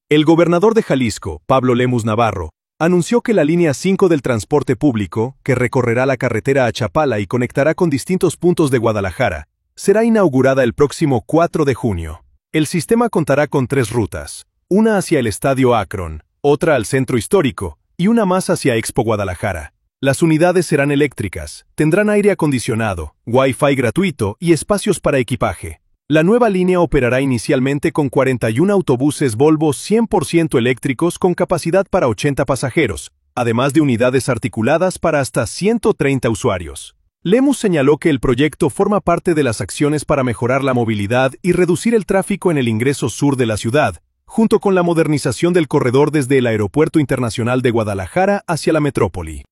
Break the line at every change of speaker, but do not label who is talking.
El gobernador de Jalisco, Pablo Lemus Navarro, anunció que la línea 5 del transporte público, que recorrerá la carretera a Chapala y conectará con distintos puntos de Guadalajara, será inaugurada el próximo 4 de junio. El sistema contará con 3 rutas, una hacia el Estadio Akron, otra al Centro Histórico y una más hacia Expo Guadalajara. Las unidades serán eléctricas, tendrán aire acondicionado, Wi-Fi gratuito y espacios para equipaje. La nueva línea operará inicialmente con 41 autobuses Volvo 100% eléctricos con capacidad para 80 pasajeros, además de unidades articuladas para hasta 130 usuarios. Lemus señaló que el proyecto forma parte de las acciones para mejorar la movilidad y reducir el tráfico en el ingreso sur de la ciudad, junto con la modernización del corredor desde el Aeropuerto Internacional de Guadalajara hacia la metrópoli.